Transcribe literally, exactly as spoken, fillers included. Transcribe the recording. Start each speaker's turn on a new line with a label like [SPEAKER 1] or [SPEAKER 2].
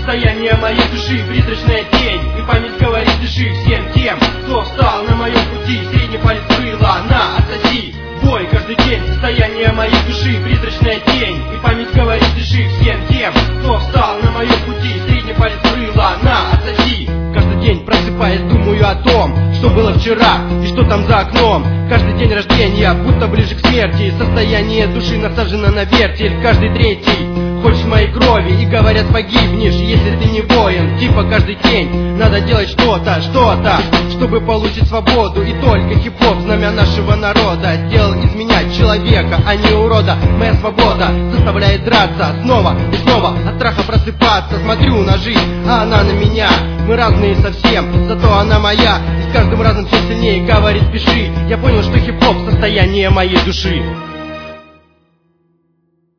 [SPEAKER 1] состояние моей души, призрачная тень. И память говорит, дыши всем тем, кто встал на моем пути. Средний палец было, на, отсоси. Бой каждый день, состояние моей души, призрачная тень. И память говорит, дыши всем тем, кто встал на моем пути. Средний палец было, на, отсоси. Каждый день просыпаясь, думаю о том, что было вчера и что там за окном. Каждый день рождения, будто ближе к смерти. Состояние души насажено на вертель. Каждый третий хочет моей крови и говорят, погибнешь, если ты не воин. Типа каждый день надо делать что-то, что-то, чтобы получить свободу. И только хип-хоп, знамя нашего народа, сделал из меня человека, а не урода. Моя свобода заставляет драться снова и снова, от страха просыпаться. Смотрю на жизнь, а она на меня. Мы разные совсем, зато она моя. И с каждым разом все сильнее говорит, пиши. Я понял, что хип-хоп — состояние моей души.